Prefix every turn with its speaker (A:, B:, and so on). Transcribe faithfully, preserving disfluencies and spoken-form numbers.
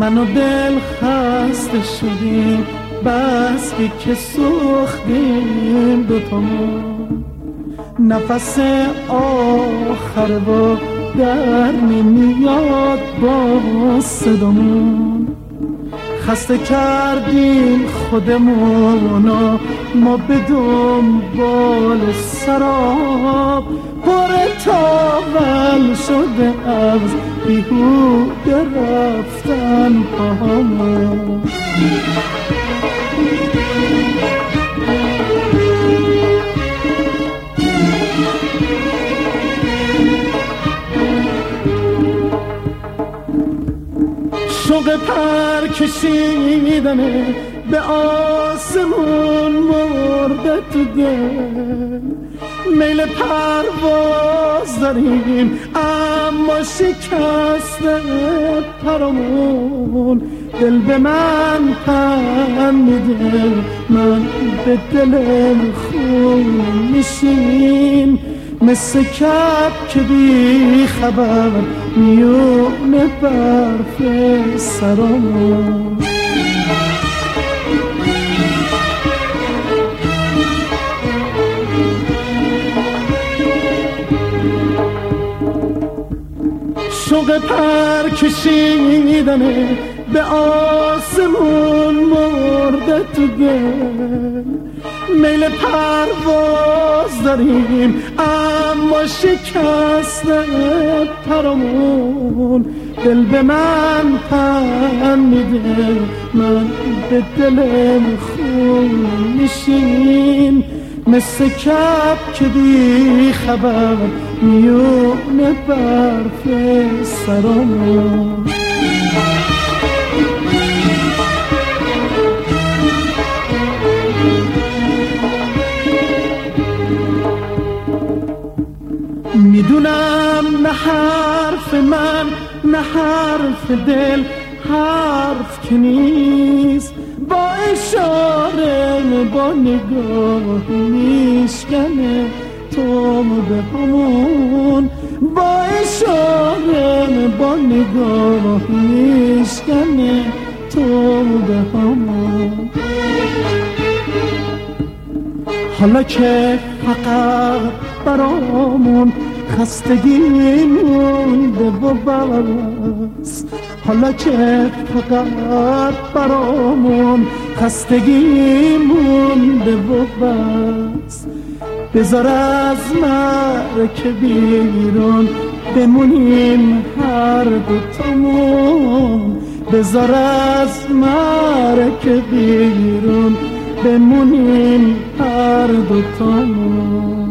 A: من و دل خسته شدیم بس که سوختیم دوتامون. نفس آخر و در نمیاد با صدامون. خسته کردیم خودمونو ما به دنبال سراب. پر تاول شده از بیهوده رفتن پاهامون. شوق پر کشیدنه به آسمون مرده تو دل. میل پرواز داریم اما شکسته پرامون. دل به من پن میده من به دل خون میشیم. مثل کپ که بی خبر میونه برف سرامون. شوق پر کشیدنه به آسمون مرده تو دل. میل پرواز داریم اما شکسته پرامون. دل به من پن میده من به دل خون میشیم. مثل کپ که بی خبر میونه برف سرامون. میدونم نه حرف من نه حرف دل حرف که نیست. با اشاره با نگاه میشکنه تو به همون. با اشاره با نگاه میشکنه تو به همون. حالا که فقط برامون خستگی مونده و بس. حالا که فقط برامون خستگی مونده و بس. بذار از مرکه بیرون بمونیم هر دوتامون. بذار از مرکه بیرون بمونیم هر دوتامون.